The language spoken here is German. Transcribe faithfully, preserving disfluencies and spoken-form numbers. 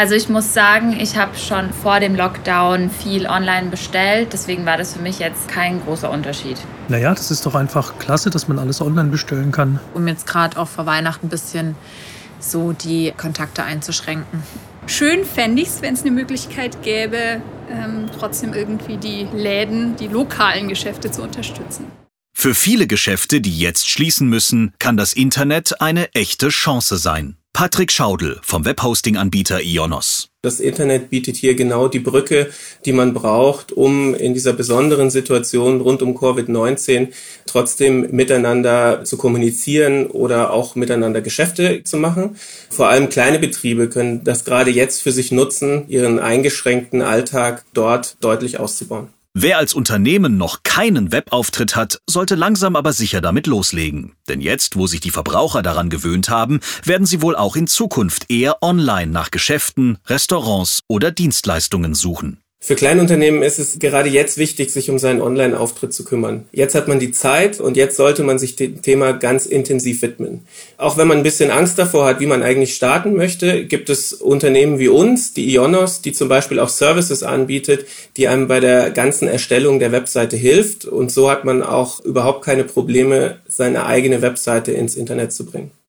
Also ich muss sagen, ich habe schon vor dem Lockdown viel online bestellt. Deswegen war das für mich jetzt kein großer Unterschied. Naja, das ist doch einfach klasse, dass man alles online bestellen kann. Um jetzt gerade auch vor Weihnachten ein bisschen so die Kontakte einzuschränken. Schön fände ich es, wenn es eine Möglichkeit gäbe, ähm, trotzdem irgendwie die Läden, die lokalen Geschäfte zu unterstützen. Für viele Geschäfte, die jetzt schließen müssen, kann das Internet eine echte Chance sein. Patrick Schaudel vom Webhosting-Anbieter Ionos. Das Internet bietet hier genau die Brücke, die man braucht, um in dieser besonderen Situation rund um Covid neunzehn trotzdem miteinander zu kommunizieren oder auch miteinander Geschäfte zu machen. Vor allem kleine Betriebe können das gerade jetzt für sich nutzen, ihren eingeschränkten Alltag dort deutlich auszubauen. Wer als Unternehmen noch keinen Webauftritt hat, sollte langsam aber sicher damit loslegen. Denn jetzt, wo sich die Verbraucher daran gewöhnt haben, werden sie wohl auch in Zukunft eher online nach Geschäften, Restaurants oder Dienstleistungen suchen. Für Kleinunternehmen ist es gerade jetzt wichtig, sich um seinen Online-Auftritt zu kümmern. Jetzt hat man die Zeit und jetzt sollte man sich dem Thema ganz intensiv widmen. Auch wenn man ein bisschen Angst davor hat, wie man eigentlich starten möchte, gibt es Unternehmen wie uns, die Ionos, die zum Beispiel auch Services anbietet, die einem bei der ganzen Erstellung der Webseite hilft. Und so hat man auch überhaupt keine Probleme, seine eigene Webseite ins Internet zu bringen.